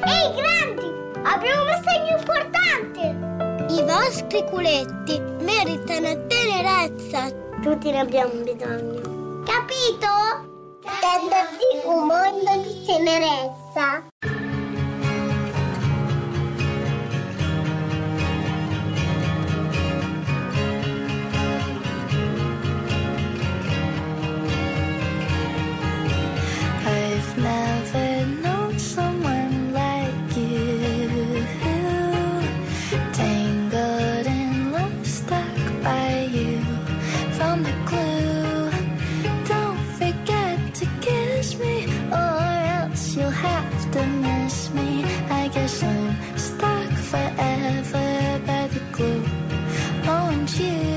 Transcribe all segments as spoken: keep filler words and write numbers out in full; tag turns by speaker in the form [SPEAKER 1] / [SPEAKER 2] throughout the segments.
[SPEAKER 1] Ehi grandi, abbiamo un messaggio importante. I vostri culetti meritano tenerezza. Tutti ne abbiamo bisogno. Capito? Tenderti un mondo di tenerezza.
[SPEAKER 2] I've never known someone like you, tangled in love, stuck by you, found the clue. Don't forget to kiss me, or else you'll have to miss me. I guess I'm stuck forever by the glue on you.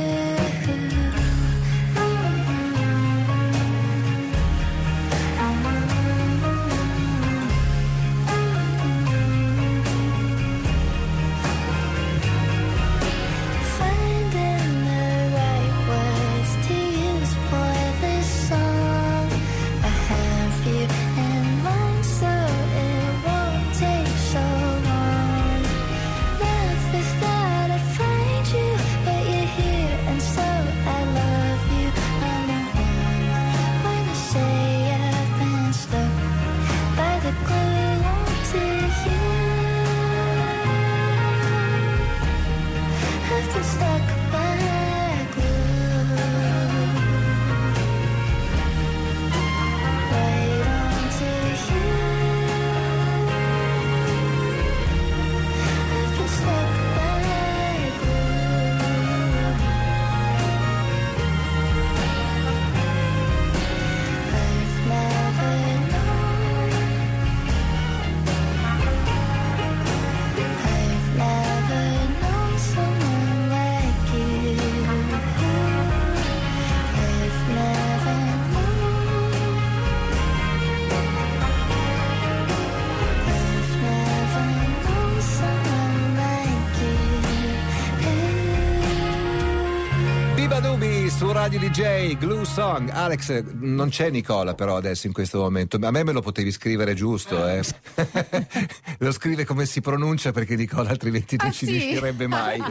[SPEAKER 3] Su Radio D J, Glue Song. Alex, non c'è Nicola però adesso in questo momento, a me me lo potevi scrivere giusto, eh? Lo scrive come si pronuncia perché Nicola altrimenti non ah, ci sì? riuscirebbe mai.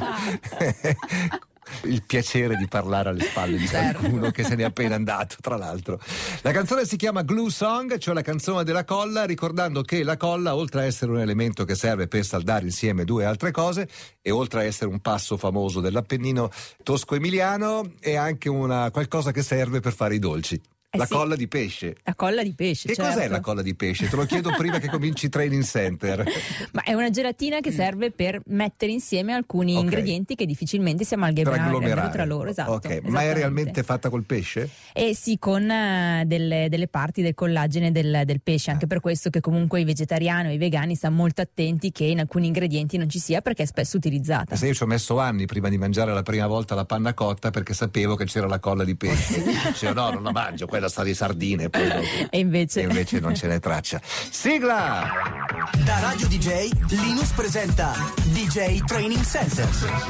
[SPEAKER 3] Il piacere di parlare alle spalle di qualcuno che se n'è appena andato, tra l'altro. La canzone si chiama Glue Song, cioè la canzone della colla, ricordando che la colla, oltre a essere un elemento che serve per saldare insieme due altre cose e oltre a essere un passo famoso dell'Appennino tosco-emiliano, è anche una qualcosa che serve per fare i dolci.
[SPEAKER 4] Eh
[SPEAKER 3] la
[SPEAKER 4] sì.
[SPEAKER 3] colla di pesce.
[SPEAKER 4] La colla di pesce,
[SPEAKER 3] Che
[SPEAKER 4] certo.
[SPEAKER 3] cos'è la colla di pesce? Te lo chiedo prima che cominci i training center.
[SPEAKER 4] Ma è una gelatina che serve per mettere insieme alcuni
[SPEAKER 3] okay.
[SPEAKER 4] ingredienti che difficilmente si amalgamano tra loro. Esatto.
[SPEAKER 3] Okay. Ma è realmente fatta col pesce?
[SPEAKER 4] Eh sì, con uh, delle, delle parti del collagene del, del pesce. Anche per questo che comunque i vegetariani o i vegani stanno molto attenti che in alcuni ingredienti non ci sia, perché è spesso utilizzata.
[SPEAKER 3] Se io ci ho messo anni prima di mangiare la prima volta la panna cotta perché sapevo che c'era la colla di pesce. Dicevo no, non la mangio, quella sta di sardine. E, poi dopo.
[SPEAKER 4] e, invece...
[SPEAKER 3] e invece non ce n'è traccia. Sigla!
[SPEAKER 5] Da Radio D J Linus presenta D J Training Center.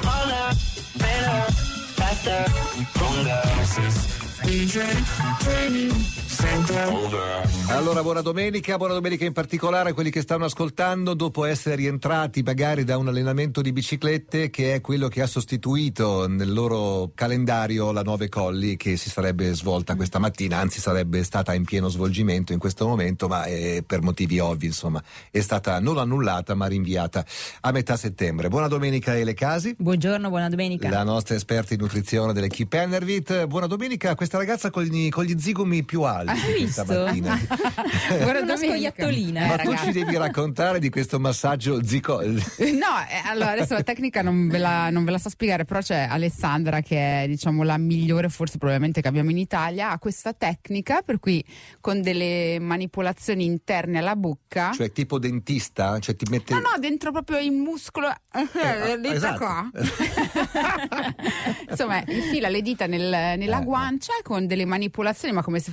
[SPEAKER 5] D J Training Center.
[SPEAKER 3] Allora, buona domenica, buona domenica in particolare a quelli che stanno ascoltando dopo essere rientrati magari da un allenamento di biciclette che è quello che ha sostituito nel loro calendario la Nove Colli, che si sarebbe svolta questa mattina, anzi sarebbe stata in pieno svolgimento in questo momento, ma eh, per motivi ovvi, insomma, è stata non annullata ma rinviata a metà settembre. Buona domenica Ele Casi.
[SPEAKER 4] Buongiorno, buona domenica.
[SPEAKER 3] La nostra esperta in nutrizione dell'equipe Enervit. Buona domenica a questa ragazza con gli, con gli zigomi più alti.
[SPEAKER 4] Hai visto?
[SPEAKER 3] Stamattina.
[SPEAKER 4] Guarda, una scoiattolina.
[SPEAKER 3] Ma
[SPEAKER 4] eh,
[SPEAKER 3] tu
[SPEAKER 4] ragazzi.
[SPEAKER 3] ci devi raccontare di questo massaggio zico.
[SPEAKER 6] No, eh, allora adesso la tecnica non ve la, non ve la so spiegare, però c'è Alessandra che è, diciamo, la migliore forse probabilmente che abbiamo in Italia, ha questa tecnica per cui con delle manipolazioni interne alla bocca,
[SPEAKER 3] cioè tipo dentista, cioè ti mette
[SPEAKER 6] no no dentro proprio il muscolo eh, le dita
[SPEAKER 3] esatto.
[SPEAKER 6] qua insomma infila le dita nel, nella
[SPEAKER 3] eh,
[SPEAKER 6] guancia con delle manipolazioni, ma come se fosse
[SPEAKER 3] okay.
[SPEAKER 6] uno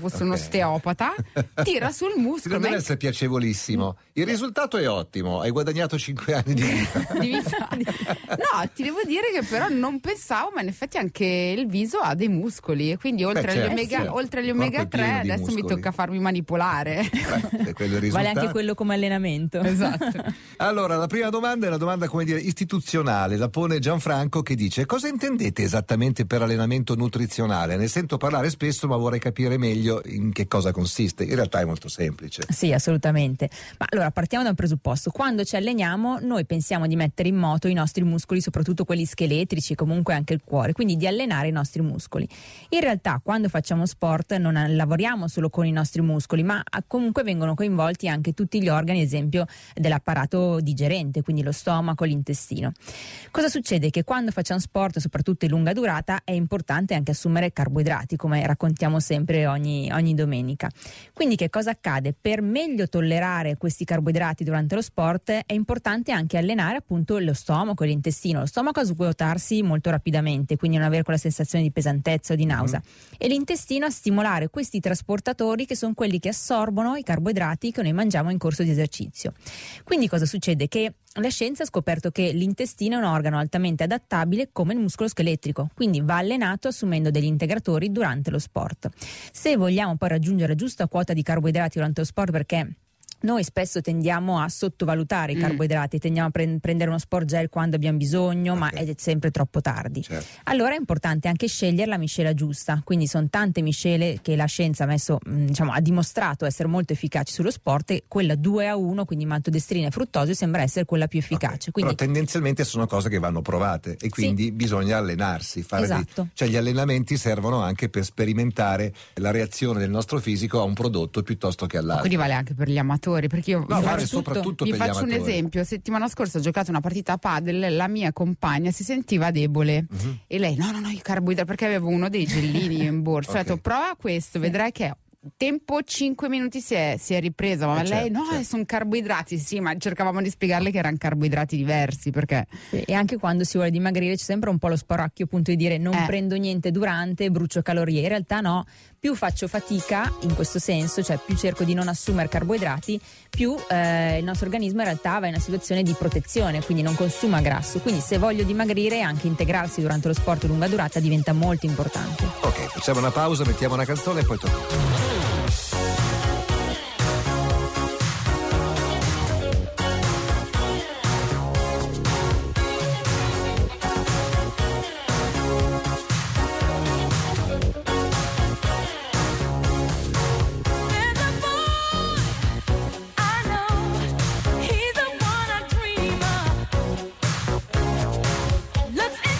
[SPEAKER 6] osteopata, tira sul muscolo.
[SPEAKER 3] Deve
[SPEAKER 6] ma è-
[SPEAKER 3] essere piacevolissimo. Il risultato è ottimo, hai guadagnato cinque anni di vita.
[SPEAKER 6] di vita. No, ti devo dire che però non pensavo, ma in effetti anche il viso ha dei muscoli e quindi oltre
[SPEAKER 3] Beh,
[SPEAKER 6] agli
[SPEAKER 3] certo,
[SPEAKER 6] omega,
[SPEAKER 3] certo.
[SPEAKER 6] oltre agli
[SPEAKER 3] Il corpo
[SPEAKER 6] omega
[SPEAKER 3] è pieno
[SPEAKER 6] tre
[SPEAKER 3] di
[SPEAKER 6] adesso mi
[SPEAKER 3] muscoli.
[SPEAKER 6] tocca farmi manipolare.
[SPEAKER 3] Beh, è quello il
[SPEAKER 4] Vale
[SPEAKER 3] risultato.
[SPEAKER 4] anche quello come allenamento.
[SPEAKER 6] Esatto.
[SPEAKER 3] Allora, la prima domanda è una domanda, come dire, istituzionale. La pone Gianfranco, che dice: cosa intendete esattamente per allenamento nutrizionale? Ne sento parlare spesso, ma vorrei capire meglio in che cosa consiste. In realtà è molto semplice.
[SPEAKER 4] Sì, assolutamente. Ma allora partiamo da un presupposto: quando ci alleniamo noi pensiamo di mettere in moto i nostri muscoli, soprattutto quelli scheletrici e comunque anche il cuore, quindi di allenare i nostri muscoli. In realtà quando facciamo sport non lavoriamo solo con i nostri muscoli, ma comunque vengono coinvolti anche tutti gli organi, ad esempio dell'apparato digerente, quindi lo stomaco, l'intestino. Cosa succede? Che quando facciamo sport, soprattutto in lunga durata, è importante anche assumere carboidrati, come raccontiamo sempre ogni, ogni domenica. Quindi che cosa accade? Per meglio tollerare questi carboidrati durante lo sport è importante anche allenare appunto lo stomaco e l'intestino. Lo stomaco a svuotarsi molto rapidamente, quindi non avere quella sensazione di pesantezza o di nausea, mm. e l'intestino a stimolare questi trasportatori che sono quelli che assorbono i carboidrati che noi mangiamo in corso di esercizio. Quindi cosa succede? Che la scienza ha scoperto che l'intestino è un organo altamente adattabile come il muscolo scheletrico, quindi va allenato assumendo degli integratori durante lo sport. Se vogliamo poi raggiungere la giusta quota di carboidrati durante lo sport, perché noi spesso tendiamo a sottovalutare i carboidrati, mm. tendiamo a pre- prendere uno sport gel quando abbiamo bisogno, okay. ma è sempre troppo tardi.
[SPEAKER 3] Certo.
[SPEAKER 4] Allora è importante anche scegliere la miscela giusta, quindi sono tante miscele che la scienza ha messo, diciamo, ha dimostrato essere molto efficaci sullo sport, e quella due a uno, quindi maltodestrina e fruttosio, sembra essere quella più efficace.
[SPEAKER 3] Okay.
[SPEAKER 4] Quindi...
[SPEAKER 3] Però tendenzialmente sono cose che vanno provate e quindi
[SPEAKER 4] sì.
[SPEAKER 3] bisogna allenarsi. Fare
[SPEAKER 4] esatto.
[SPEAKER 3] dei... Cioè gli allenamenti servono anche per sperimentare la reazione del nostro fisico a un prodotto piuttosto che all'altro.
[SPEAKER 6] Quindi vale anche per gli amatori, perché io
[SPEAKER 3] No, vale
[SPEAKER 6] soprattutto,
[SPEAKER 3] soprattutto
[SPEAKER 6] vi
[SPEAKER 3] per gli
[SPEAKER 6] faccio un
[SPEAKER 3] amatori.
[SPEAKER 6] esempio. Settimana scorsa ho giocato una partita a padel, la mia compagna si sentiva debole, uh-huh. e lei no no no i carboidrati, perché avevo uno dei gellini in borsa. Okay. Ho detto prova questo, vedrai che tempo cinque minuti si è, si è ripresa, ma
[SPEAKER 3] eh
[SPEAKER 6] lei
[SPEAKER 3] certo,
[SPEAKER 6] no
[SPEAKER 3] certo.
[SPEAKER 6] sono carboidrati. Sì, ma cercavamo di spiegarle che erano carboidrati diversi, perché
[SPEAKER 4] sì, e anche quando si vuole dimagrire c'è sempre un po' lo spauracchio, appunto, di dire non
[SPEAKER 6] eh.
[SPEAKER 4] prendo niente durante, brucio calorie. In realtà no, più faccio fatica in questo senso, cioè più cerco di non assumere carboidrati, più eh, il nostro organismo in realtà va in una situazione di protezione, quindi non consuma grasso. Quindi se voglio dimagrire, anche integrarsi durante lo sport a lunga durata diventa molto importante.
[SPEAKER 3] Ok, facciamo una pausa, mettiamo una canzone e poi torniamo.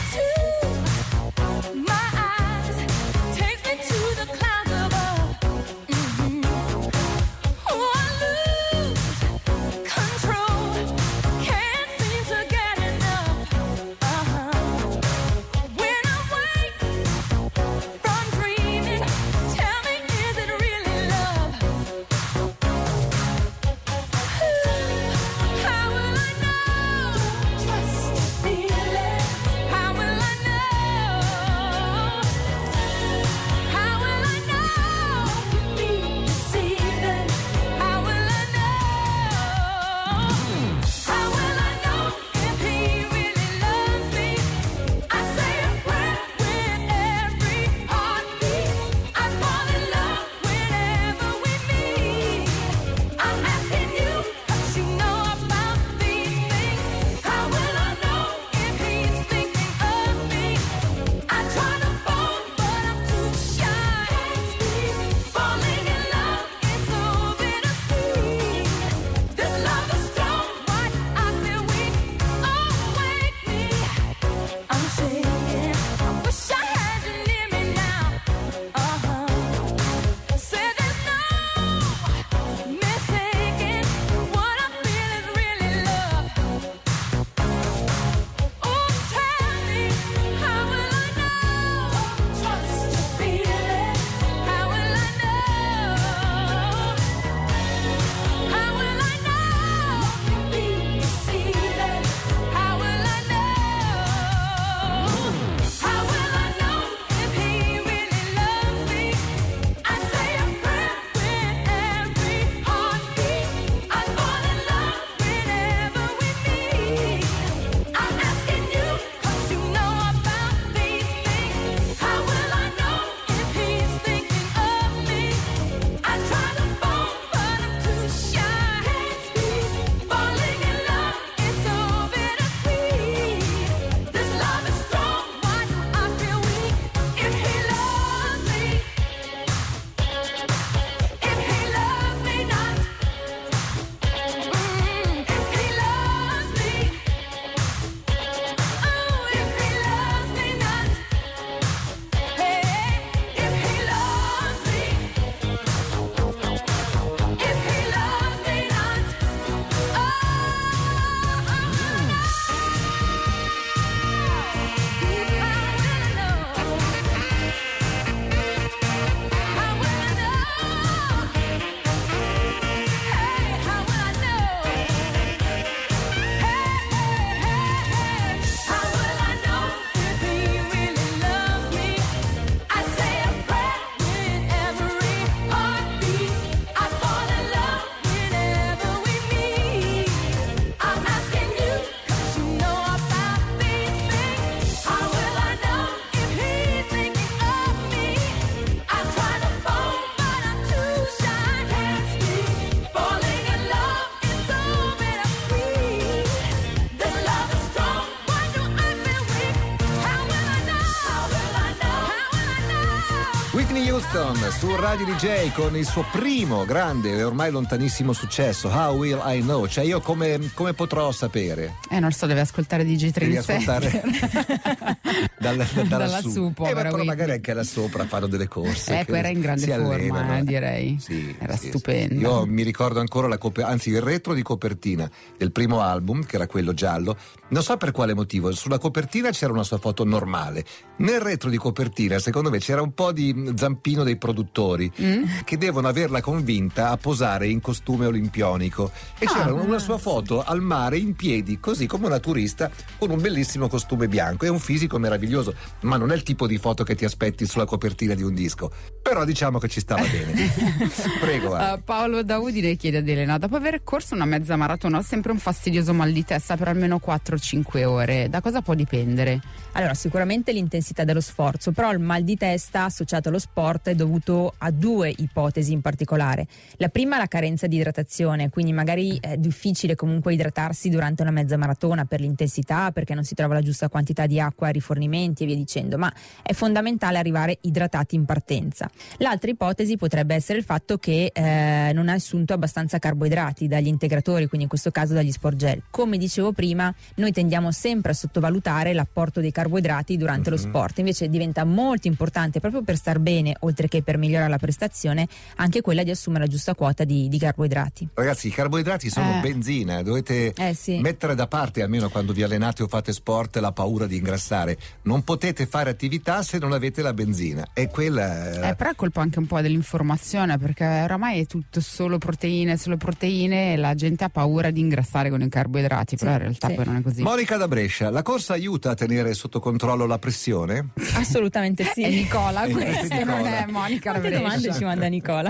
[SPEAKER 2] My eyes takes me to the clouds above.
[SPEAKER 3] Houston su Radio D J con il suo primo grande e ormai lontanissimo successo, How Will I Know? Cioè io come, come potrò sapere?
[SPEAKER 6] Eh non so, deve ascoltare D J
[SPEAKER 3] Devi
[SPEAKER 6] trentasette.
[SPEAKER 3] ascoltare dal, da, dalla,
[SPEAKER 6] Dalla
[SPEAKER 3] su,
[SPEAKER 6] su, povera
[SPEAKER 3] eh, ma però
[SPEAKER 6] Whitney.
[SPEAKER 3] magari anche là sopra fanno delle corse.
[SPEAKER 6] Ecco,
[SPEAKER 3] che
[SPEAKER 6] era in grande
[SPEAKER 3] si
[SPEAKER 6] forma,
[SPEAKER 3] allenano.
[SPEAKER 6] eh, direi.
[SPEAKER 3] Sì,
[SPEAKER 6] era
[SPEAKER 3] sì,
[SPEAKER 6] stupenda.
[SPEAKER 3] sì. Io mi ricordo ancora la coper- anzi il retro di copertina del primo album, che era quello giallo. Non so per quale motivo, sulla copertina c'era una sua foto normale. Nel retro di copertina, secondo me, c'era un po' di zampino dei produttori
[SPEAKER 6] Mm?
[SPEAKER 3] che devono averla convinta a posare in costume olimpionico. E
[SPEAKER 6] Ah,
[SPEAKER 3] c'era
[SPEAKER 6] ah.
[SPEAKER 3] una sua foto al mare in piedi, così come una turista, con un bellissimo costume bianco e un fisico meraviglioso. Ma non è il tipo di foto che ti aspetti sulla copertina di un disco. Però diciamo che ci stava bene. Prego. Ale.
[SPEAKER 6] Uh, Paolo da Udine chiede ad Elena: dopo aver corso una mezza maratona ho sempre un fastidioso mal di testa per almeno quattro cinque ore. Da cosa può dipendere?
[SPEAKER 4] Allora, sicuramente l'intensità dello sforzo, però il mal di testa associato allo sport è dovuto a due ipotesi in particolare. La prima è la carenza di idratazione, quindi magari è difficile comunque idratarsi durante una mezza maratona per l'intensità, perché non si trova la giusta quantità di acqua, rifornimenti e via dicendo, ma è fondamentale arrivare idratati in partenza. L'altra ipotesi potrebbe essere il fatto che eh, non ha assunto abbastanza carboidrati dagli integratori, quindi in questo caso dagli sport gel. Come dicevo prima, noi tendiamo sempre a sottovalutare l'apporto dei carboidrati durante
[SPEAKER 3] Mm-hmm.
[SPEAKER 4] lo sport, invece diventa molto importante proprio per star bene, oltre che per migliorare la prestazione, anche quella di assumere la giusta quota di, di carboidrati.
[SPEAKER 3] Ragazzi, i carboidrati sono
[SPEAKER 6] Eh.
[SPEAKER 3] benzina, dovete
[SPEAKER 4] Eh sì.
[SPEAKER 3] mettere da parte, almeno quando vi allenate o fate sport, la paura di ingrassare. Non potete fare attività se non avete la benzina. E quella
[SPEAKER 6] Eh, però è colpa anche un po' dell'informazione, perché oramai è tutto solo proteine, solo proteine e la gente ha paura di ingrassare con i carboidrati, però in realtà
[SPEAKER 4] sì.
[SPEAKER 6] poi non è così.
[SPEAKER 3] Monica da Brescia, la corsa aiuta a tenere sotto controllo la pressione?
[SPEAKER 4] Assolutamente sì.
[SPEAKER 6] È Nicola
[SPEAKER 3] Eh,
[SPEAKER 6] questo,
[SPEAKER 3] Nicola.
[SPEAKER 6] non è Monica da
[SPEAKER 4] Quante
[SPEAKER 6] Brescia.
[SPEAKER 4] domande ci manda Nicola?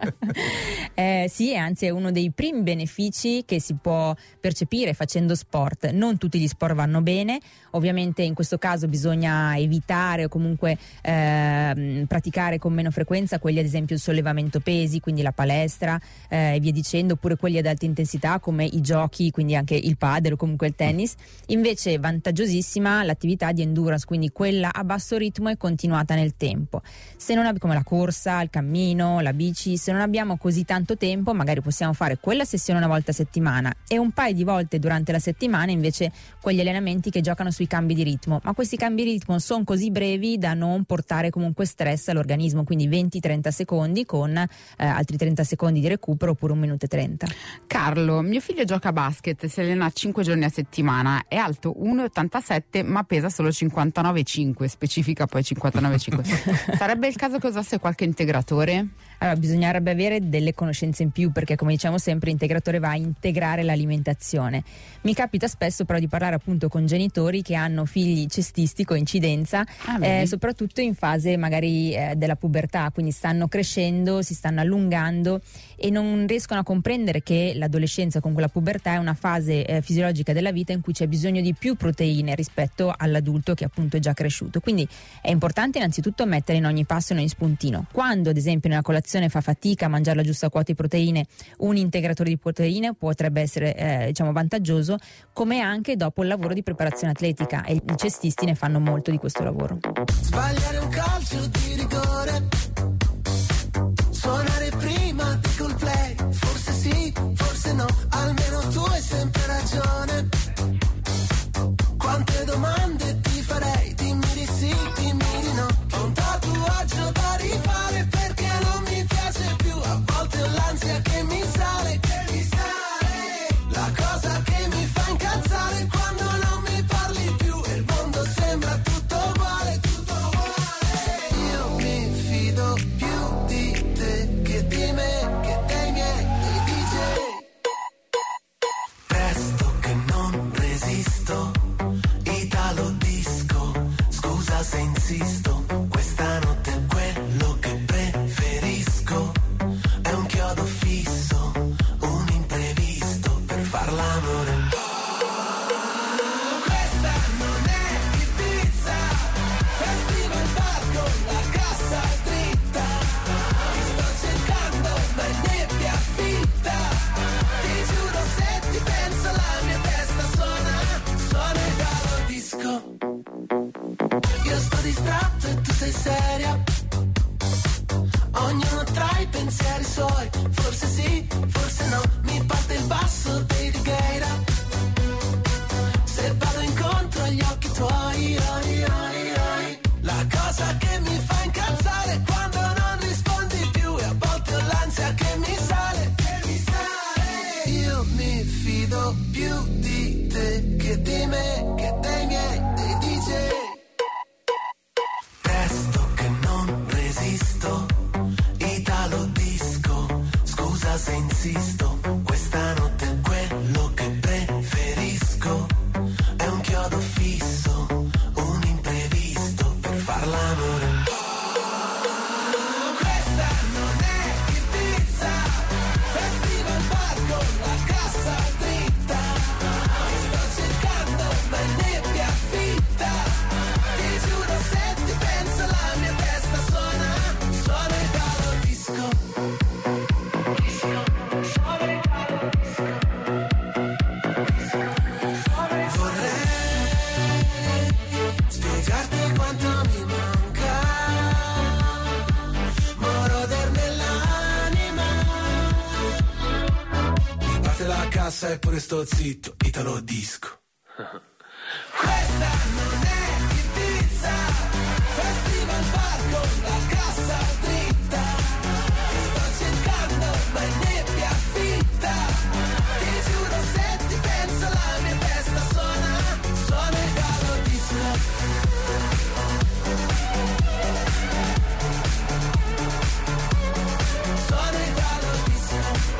[SPEAKER 4] eh, sì, e anzi è uno dei primi benefici che si può percepire facendo sport. Non tutti gli sport vanno bene, ovviamente in questo caso bisogna evitare o comunque ehm, praticare con meno frequenza quelli ad esempio il sollevamento pesi, quindi la palestra eh, e via dicendo, oppure quelli ad alta intensità come i giochi, quindi anche il padel o comunque il tennis. Invece vantaggiosissima l'attività di endurance, quindi quella a basso ritmo e continuata nel tempo. Se non ab- come la corsa, il cammino, la bici, se non abbiamo così tanto tempo magari possiamo fare quella sessione una volta a settimana e un paio di volte durante la settimana invece quegli allenamenti che giocano sui cambi di ritmo, ma questi cambi di ritmo sono così brevi da non portare comunque stress all'organismo, quindi venti trenta secondi con eh, altri trenta secondi di recupero oppure un minuto e trenta.
[SPEAKER 6] Carlo, mio figlio gioca a basket, si allena cinque giorni a settimana, è alto uno virgola ottantasette ma pesa solo cinquantanove virgola cinque, specifica poi cinquantanove virgola cinque. Sarebbe il caso che usasse qualche integratore?
[SPEAKER 4] Allora, bisognerebbe avere delle conoscenze in più perché, come diciamo sempre, l'integratore va a integrare l'alimentazione. Mi capita spesso però di parlare appunto con genitori che hanno figli cestisti, coincidenza,
[SPEAKER 6] Ah,
[SPEAKER 4] eh,
[SPEAKER 6] vedi?
[SPEAKER 4] soprattutto in fase magari eh, della pubertà, quindi stanno crescendo, si stanno allungando e non riescono a comprendere che l'adolescenza con quella pubertà è una fase eh, fisiologica della vita in cui c'è bisogno di più proteine rispetto all'adulto che appunto è già cresciuto. Quindi è importante innanzitutto mettere in ogni passo, in ogni spuntino. Quando ad esempio nella colazione fa fatica a mangiare la giusta quota di proteine, un integratore di proteine potrebbe essere eh, diciamo vantaggioso, come anche dopo il lavoro di preparazione atletica, e i cestisti ne fanno molto di questo lavoro.
[SPEAKER 7] Sbagliare un calcio di rigore, suonare prima di Coldplay, forse sì, forse no, almeno tu hai sempre ragione. Quante domande ti farei, dimmi di sì, dimmi di no. Ho un tatuaggio da rifare perché non mi piace più, a volte ho l'ansia che mi sale, che mi sale. La cosa che mi fa incazzare è quando non mi parli più e il mondo sembra tutto uguale, tutto uguale. Io mi fido più di te che di me, che dei miei, dei D J. Presto che non resisto, Italo disco, scusa se insisto, questa notte è quello che preferisco, è un chiodo fisso, un imprevisto per far l'amore. Questa non è Ibiza, festival bar con la cassa dritta, ti sto cercando ma è nebbia fitta, ti giuro se ti penso la mia testa suona, suona Italo disco. Io sto distratto e tu sei seria, Io più di te che di me, che dei miei, dei D J. Presto che non resisto, Italo disco, scusa se insisto, questa notte è quello che preferisco, è un chiodo fisso, un imprevisto per far l'amore. Questa non è Ibiza, festival bar con la cassa dritta, ti sto cercando ma è nebbia fitta, ti giuro se ti penso la mia testa suona, suona Italo disco. Spiegarti quanto mi manca, moroder nell'anima. Mi parte la cassa e pure sto zitto, Italo disco. Questa non è Ibiza, festival bar con la cassa dritta, ti sto cercando ma è nebbia fitta, ti giuro se ti penso la mia testa suona, suona Italo disco. Suona Italo disco.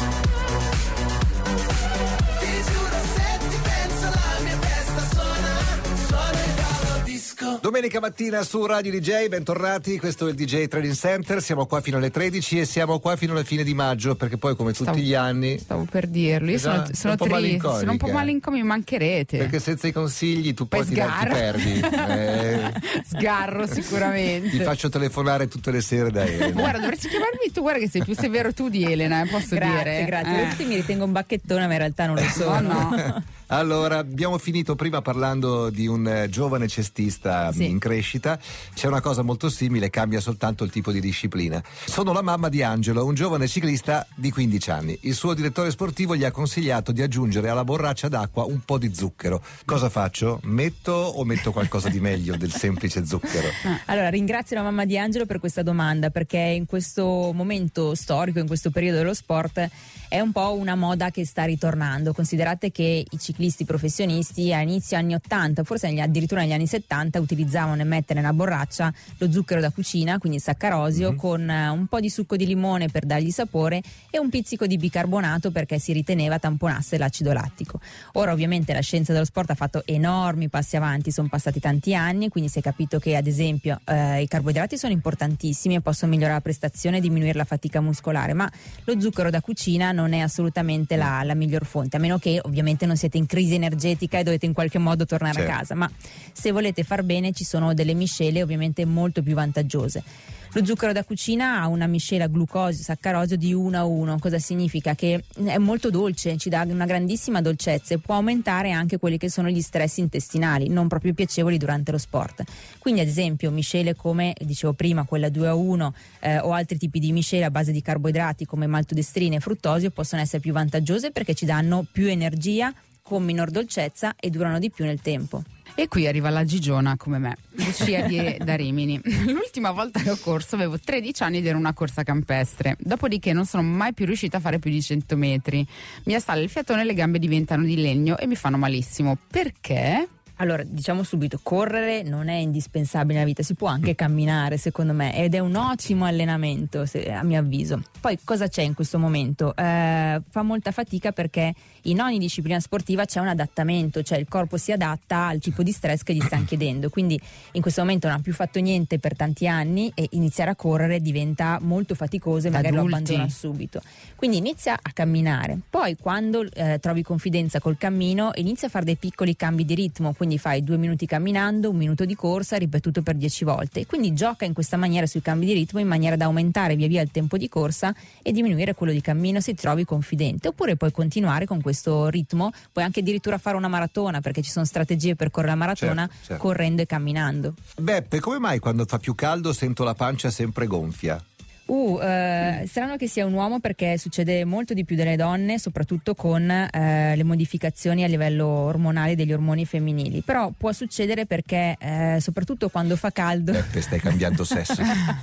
[SPEAKER 7] Ti giuro se ti penso la mia testa suona, suona Italo disco.
[SPEAKER 3] Domenica mattina su Radio D J, bentornati, questo è il D J Training Center, siamo qua fino alle tredici e siamo qua fino alla fine di maggio, perché poi come tutti
[SPEAKER 6] Stavo-
[SPEAKER 3] gli anni...
[SPEAKER 6] Stavo per dirlo, io sono,
[SPEAKER 3] Esatto,
[SPEAKER 6] sono
[SPEAKER 3] un po'
[SPEAKER 6] triste,
[SPEAKER 3] malinconica.
[SPEAKER 6] sono un po' malinconica, mi mancherete.
[SPEAKER 3] Perché senza i consigli tu poi
[SPEAKER 6] Poi
[SPEAKER 3] ti, ti
[SPEAKER 6] sgarro.
[SPEAKER 3] perdi. Eh,
[SPEAKER 6] Sgarro sicuramente.
[SPEAKER 3] ti faccio telefonare tutte le sere da Elena.
[SPEAKER 6] Guarda, dovresti chiamarmi tu, guarda che sei più severo tu di Elena, eh, posso
[SPEAKER 4] Grazie,
[SPEAKER 6] dire.
[SPEAKER 4] grazie.
[SPEAKER 6] Eh.
[SPEAKER 4] Tutti mi ritengo un bacchettone, ma in realtà non lo
[SPEAKER 6] No,
[SPEAKER 4] sono.
[SPEAKER 6] no.
[SPEAKER 3] Allora, abbiamo finito prima parlando di un eh, giovane cestista
[SPEAKER 4] Sì.
[SPEAKER 3] in crescita. C'è una cosa molto simile, cambia soltanto il tipo di disciplina. Sono la mamma di Angelo, un giovane ciclista di quindici anni. Il suo direttore sportivo gli ha consigliato di aggiungere alla borraccia d'acqua un po' di zucchero. Cosa faccio? Metto o metto qualcosa di meglio del semplice zucchero?
[SPEAKER 4] Allora, ringrazio la mamma di Angelo per questa domanda, perché in questo momento storico, in questo periodo dello sport, è un po' una moda che sta ritornando. Considerate che i ciclisti professionisti a inizio anni ottanta, forse negli- addirittura negli anni settanta, utilizzavano e mettere nella borraccia lo zucchero da cucina, quindi il saccarosio,
[SPEAKER 3] Mhm.
[SPEAKER 4] con eh, un po' di succo di limone per dargli sapore e un pizzico di bicarbonato perché si riteneva tamponasse l'acido lattico. Ora ovviamente la scienza dello sport ha fatto enormi passi avanti, sono passati tanti anni, quindi si è capito che ad esempio eh, i carboidrati sono importantissimi e possono migliorare la prestazione e diminuire la fatica muscolare, ma lo zucchero da cucina non è assolutamente la, la miglior fonte, a meno che ovviamente non siete in crisi energetica e dovete in qualche modo tornare
[SPEAKER 3] Certo.
[SPEAKER 4] a casa, ma se volete far bene ci sono delle miscele ovviamente molto più vantaggiose. Lo zucchero da cucina ha una miscela glucosio-saccarosio di uno a uno. Cosa significa? Che è molto dolce, ci dà una grandissima dolcezza e può aumentare anche quelli che sono gli stress intestinali, non proprio piacevoli durante lo sport. Quindi ad esempio miscele come, dicevo prima, quella due a uno eh, o altri tipi di miscele a base di carboidrati come maltodestrina e fruttosio possono essere più vantaggiose perché ci danno più energia con minor dolcezza e durano di più nel tempo.
[SPEAKER 6] E qui arriva la Gigiona come me, Lucia di, da Rimini. L'ultima volta che ho corso avevo tredici anni ed era una corsa campestre. Dopodiché non sono mai più riuscita a fare più di cento metri. Mi assale il fiatone, le gambe diventano di legno e mi fanno malissimo. Perché?
[SPEAKER 4] Allora, diciamo subito, correre non è indispensabile nella vita, si può anche camminare secondo me ed è un ottimo allenamento se, a mio avviso. Poi cosa c'è in questo momento? Eh, fa molta fatica perché in ogni disciplina sportiva c'è un adattamento, cioè il corpo si adatta al tipo di stress che gli stanno chiedendo, quindi in questo momento non ha più fatto niente per tanti anni e iniziare a correre diventa molto faticoso e
[SPEAKER 6] Da
[SPEAKER 4] magari
[SPEAKER 6] adulti.
[SPEAKER 4] lo abbandona subito. Quindi inizia a camminare, poi quando eh, trovi confidenza col cammino inizia a fare dei piccoli cambi di ritmo, quindi fai due minuti camminando, un minuto di corsa ripetuto per dieci volte e quindi gioca in questa maniera sui cambi di ritmo in maniera da aumentare via via il tempo di corsa e diminuire quello di cammino se ti trovi confidente, oppure puoi continuare con questo ritmo, puoi anche addirittura fare una maratona perché ci sono strategie per correre la maratona
[SPEAKER 3] Certo, certo.
[SPEAKER 4] correndo e camminando.
[SPEAKER 3] Beppe, come mai quando fa più caldo sento la pancia sempre gonfia?
[SPEAKER 4] Uh, eh, strano che sia un uomo perché succede molto di più delle donne, soprattutto con eh, le modificazioni a livello ormonale degli ormoni femminili, però può succedere perché eh, soprattutto quando fa caldo
[SPEAKER 3] Beppe, stai cambiando sesso.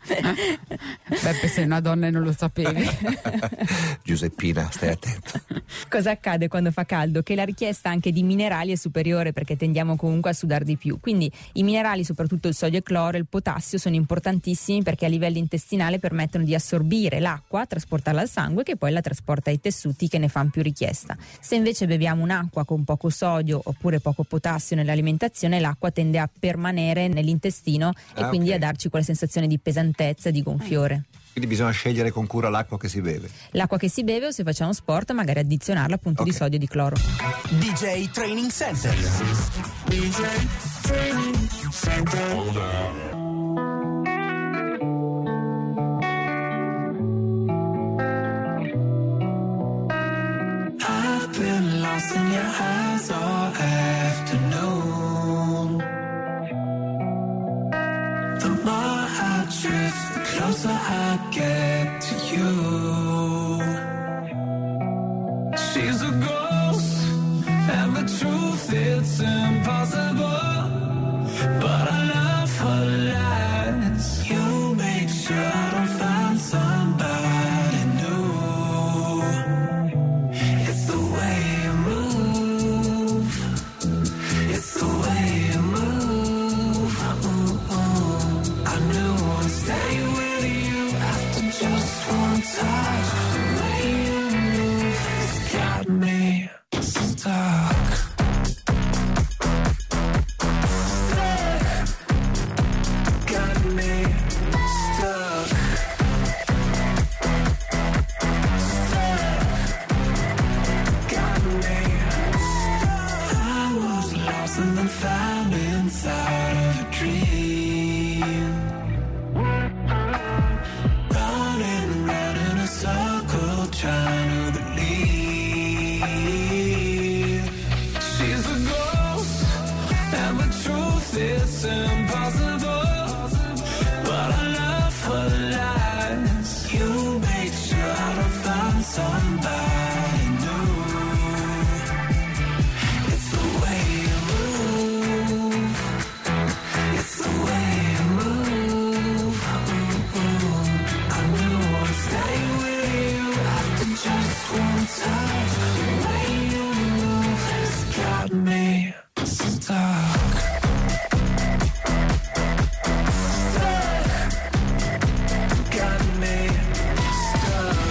[SPEAKER 6] Beppe, sei una donna e non lo sapevi.
[SPEAKER 3] Giuseppina, stai attento.
[SPEAKER 4] Cosa accade quando fa caldo? Che la richiesta anche di minerali è superiore, perché tendiamo comunque a sudare di più. Quindi i minerali, soprattutto il sodio e cloro e il potassio, sono importantissimi perché a livello intestinale permettono di assorbire l'acqua, trasportarla al sangue, che poi la trasporta ai tessuti che ne fanno più richiesta. Se invece beviamo un'acqua con poco sodio oppure poco potassio nell'alimentazione, l'acqua tende a permanere nell'intestino e
[SPEAKER 3] ah,
[SPEAKER 4] quindi
[SPEAKER 3] okay.
[SPEAKER 4] a darci quella sensazione di pesantezza e di gonfiore.
[SPEAKER 3] Quindi bisogna scegliere con cura l'acqua che si beve.
[SPEAKER 4] L'acqua che si beve, o se facciamo sport magari addizionarla appunto
[SPEAKER 3] Okay.
[SPEAKER 4] di sodio e di cloro.
[SPEAKER 5] D J Training Center.
[SPEAKER 7] D J Training Center. I've been lost in your eyes all afternoon. The more I drift, the closer I get to you. She's a ghost, and the truth, it's impossible. But I love her lies. You make sure I don't find somebody new. It's the way you move. It's the way you move. Ooh, ooh. I knew I'd stay with you after just one touch. The way you move has got me stuck. Found inside of a dream, running round in a circle, trying to believe. She's a ghost, and the truth is impossible. But I love her lies. You make sure I don't find somebody new. It's the way you move. It's the way you move. Ooh, ooh. I knew I'd stay with you after just one touch. The way you move has got me stuck. Stuck. Got me stuck.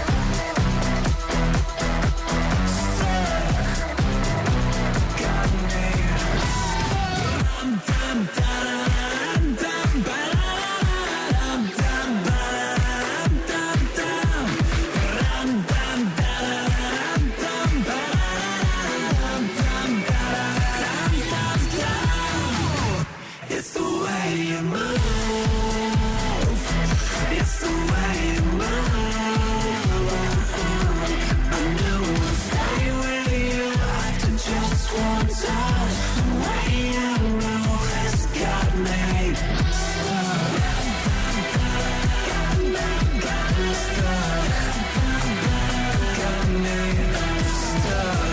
[SPEAKER 7] Stuck. Got me. Dum, dum, dum, dum, ba-dum, dum, ba-dum, dum, dum. Rum, dum, da-dum, dum, ba-dum, dum, ba-dum, dum, dum. It's the way you move. It's the way you move. I knew I'd stay with you after just one touch. The way you move has got me stuck. Got me stuck. Got me stuck.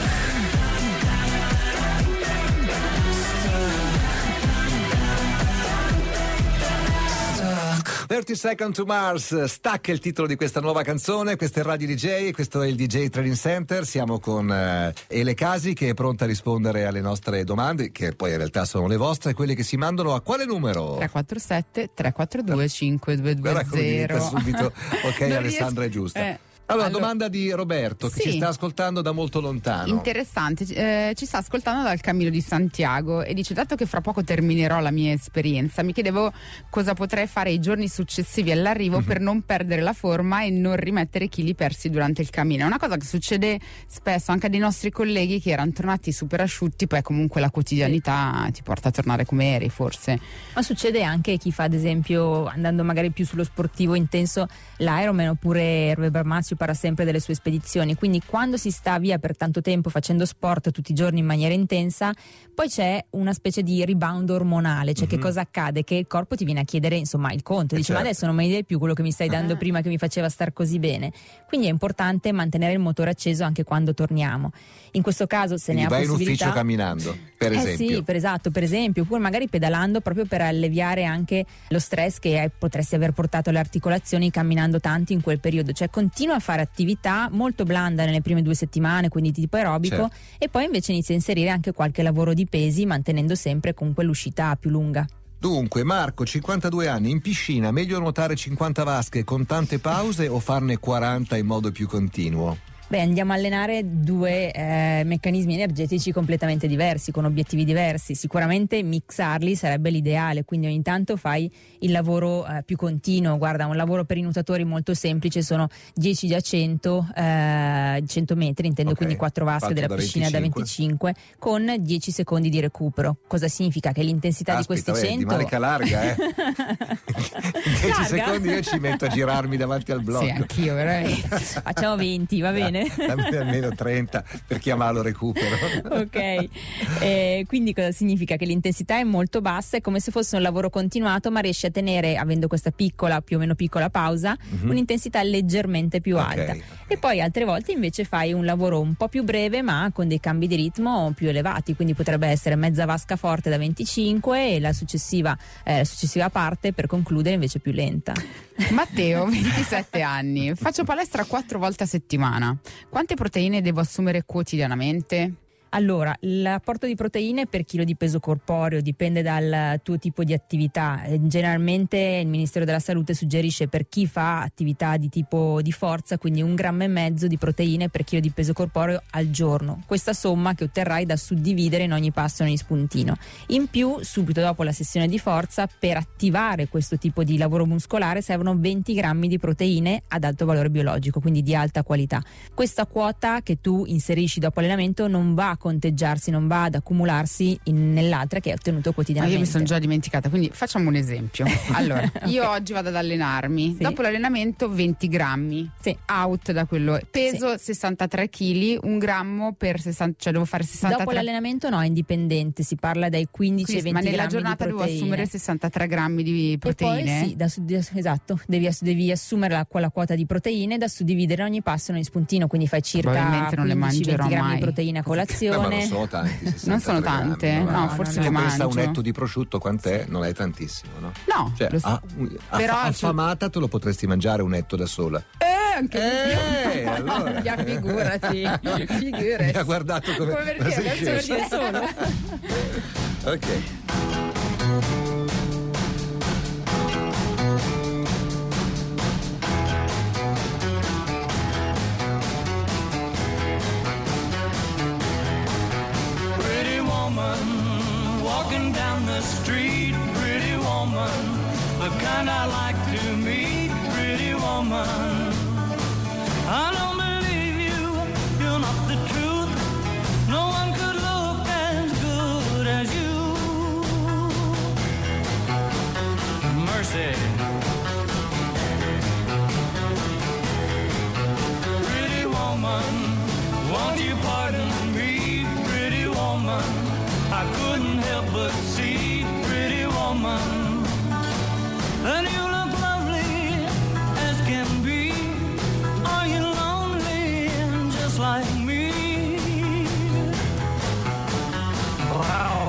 [SPEAKER 7] Stuck.
[SPEAKER 3] thirty Seconds to Mars, Stuck è il titolo di questa nuova canzone. Questo è Radio D J, questo è il D J Training Center. Siamo con eh, Ele Casi, che è pronta a rispondere alle nostre domande, che poi in realtà sono le vostre, quelle che si mandano a quale numero?
[SPEAKER 6] tre quattro sette tre quattro due cinque due due
[SPEAKER 3] Guarda come diventa
[SPEAKER 6] zero.
[SPEAKER 3] subito. Ok,
[SPEAKER 6] Non
[SPEAKER 3] Alessandra
[SPEAKER 6] riesco-
[SPEAKER 3] è giusta.
[SPEAKER 6] eh.
[SPEAKER 3] Allora,
[SPEAKER 6] Allora-
[SPEAKER 3] domanda di Roberto, che
[SPEAKER 6] Sì.
[SPEAKER 3] ci sta ascoltando da molto lontano.
[SPEAKER 6] Interessante, eh, ci sta ascoltando dal Cammino di Santiago e dice: dato che fra poco terminerò la mia esperienza, mi chiedevo cosa potrei fare i giorni successivi all'arrivo
[SPEAKER 3] Mm-hmm.
[SPEAKER 6] per non perdere la forma e non rimettere chili persi durante il cammino. È una cosa che succede spesso anche a dei nostri colleghi che erano tornati super asciutti, poi comunque la quotidianità ti porta a tornare come eri, forse.
[SPEAKER 4] Ma succede anche chi fa, ad esempio, andando magari più sullo sportivo intenso, l'Ironman oppure Erbe Barmazzi prepara sempre delle sue spedizioni, quindi quando si sta via per tanto tempo facendo sport tutti i giorni in maniera intensa, poi c'è una specie di rebound ormonale, cioè mm-hmm. che cosa accade? Che il corpo ti viene a chiedere insomma il conto, dice certo. ma adesso non mi dai più quello che mi stai dando ah. prima che mi faceva star così bene, quindi è importante mantenere il motore acceso anche quando torniamo. In questo caso se
[SPEAKER 3] quindi
[SPEAKER 4] ne ha
[SPEAKER 3] vai
[SPEAKER 4] possibilità,
[SPEAKER 3] in ufficio camminando per
[SPEAKER 4] eh
[SPEAKER 3] esempio
[SPEAKER 4] sì, per esatto, per esempio, oppure magari pedalando proprio per alleviare anche lo stress che hai, potresti aver portato alle articolazioni camminando tanto in quel periodo, cioè continua a fare attività molto blanda nelle prime due settimane, quindi di tipo aerobico, certo. e poi invece inizia a inserire anche qualche lavoro di pesi mantenendo sempre con quell'uscita più lunga.
[SPEAKER 3] Dunque Marco, cinquantadue anni, in piscina, meglio nuotare cinquanta vasche con tante pause o farne quaranta in modo più continuo?
[SPEAKER 4] Beh, andiamo a allenare due eh, meccanismi energetici completamente diversi, con obiettivi diversi. Sicuramente mixarli sarebbe l'ideale, quindi ogni tanto fai il lavoro eh, più continuo. Guarda, un lavoro per i nuotatori molto semplice sono dieci da cento, eh, cento metri, intendo, okay. quindi quattro vasche della
[SPEAKER 3] da
[SPEAKER 4] piscina
[SPEAKER 3] venticinque.
[SPEAKER 4] da venticinque, con dieci secondi di recupero. Cosa significa? Che l'intensità
[SPEAKER 3] Aspetta,
[SPEAKER 4] di questi
[SPEAKER 3] vedi,
[SPEAKER 4] cento...
[SPEAKER 3] di manica larga, eh? dieci secondi io ci metto a girarmi davanti al blocco.
[SPEAKER 6] Sì, anch'io, veramente.
[SPEAKER 4] Facciamo venti, va bene?
[SPEAKER 3] Dammi almeno trenta per chiamarlo recupero.
[SPEAKER 4] Ok, eh, quindi cosa significa? Che l'intensità è molto bassa, è come se fosse un lavoro continuato, ma riesci a tenere, avendo questa piccola, più o meno piccola pausa, mm-hmm. un'intensità leggermente più
[SPEAKER 3] okay,
[SPEAKER 4] alta.
[SPEAKER 3] okay.
[SPEAKER 4] E poi altre volte invece fai un lavoro un po' più breve ma con dei cambi di ritmo più elevati, quindi potrebbe essere mezza vasca forte da venticinque e la successiva, eh, la successiva parte per concludere invece più lenta.
[SPEAKER 6] Matteo, ventisette anni, faccio palestra quattro volte a settimana. Quante proteine devo assumere quotidianamente?
[SPEAKER 4] Allora, l'apporto di proteine per chilo di peso corporeo dipende dal tuo tipo di attività. Generalmente il Ministero della Salute suggerisce per chi fa attività di tipo di forza, quindi un grammo e mezzo di proteine per chilo di peso corporeo al giorno. Questa somma che otterrai da suddividere in ogni passo, in ogni spuntino. In più, subito dopo la sessione di forza, per attivare questo tipo di lavoro muscolare servono venti grammi di proteine ad alto valore biologico, quindi di alta qualità. Questa quota che tu inserisci dopo allenamento non va a conteggiarsi, non va ad accumularsi in, nell'altra che hai ottenuto quotidianamente.
[SPEAKER 6] Ah, io mi sono già dimenticata, quindi facciamo un esempio. Allora, okay. io oggi vado ad allenarmi, sì. dopo l'allenamento venti grammi, sì. out da quello, peso sì. sessantatré chili, un grammo per sessanta, cioè devo fare sessantatré.
[SPEAKER 4] Dopo l'allenamento no, è indipendente, si parla dai quindici ai venti
[SPEAKER 6] grammi. Ma nella
[SPEAKER 4] grammi
[SPEAKER 6] giornata devo assumere sessantatré grammi di proteine?
[SPEAKER 4] E poi sì, da, esatto, devi, devi assumere la, quella quota di proteine da suddividere ogni passo in ogni spuntino, quindi fai circa quindici venti grammi di proteine a colazione.
[SPEAKER 3] Beh, ma non sono tanti,
[SPEAKER 6] non sono tante,
[SPEAKER 3] grammi,
[SPEAKER 6] no,
[SPEAKER 3] no,
[SPEAKER 6] forse
[SPEAKER 3] no,
[SPEAKER 6] le
[SPEAKER 3] no.
[SPEAKER 6] mangio.
[SPEAKER 3] Pensa un etto di prosciutto quant'è? Non è tantissimo, no?
[SPEAKER 6] No,
[SPEAKER 3] cioè,
[SPEAKER 6] lo so.
[SPEAKER 3] a, a,
[SPEAKER 6] Però
[SPEAKER 3] affamata tu lo potresti mangiare un etto da sola.
[SPEAKER 6] Eh, anche
[SPEAKER 3] eh, allora.
[SPEAKER 6] Ya, figurati, figurati.
[SPEAKER 3] Mi ha guardato come,
[SPEAKER 6] come perché verso per solo.
[SPEAKER 3] Ok.
[SPEAKER 8] Walking down the street, pretty woman, the kind I like to meet, pretty woman. I don't believe you, you're not the truth. No one could look as good as you. Mercy. Pretty woman, won't you pardon me, pretty woman? I couldn't help but see, pretty woman, and you look lovely as can be. Are you lonely just like me? Wow.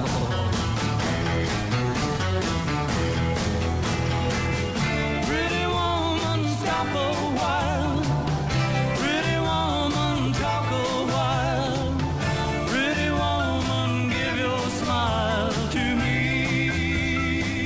[SPEAKER 8] Pretty woman, stop a while. Pretty woman, talk a while. Pretty woman, give your smile to me.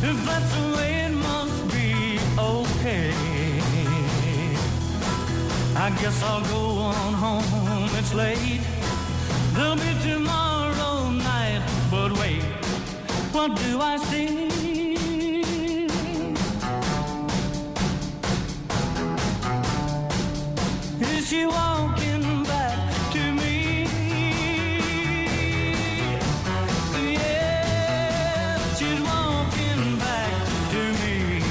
[SPEAKER 8] If that's the way it must be, okay. I guess I'll go on home, it's late. There'll be tomorrow night, but wait, what do I see? Is she walking back to me? Yeah, she's walking back to me.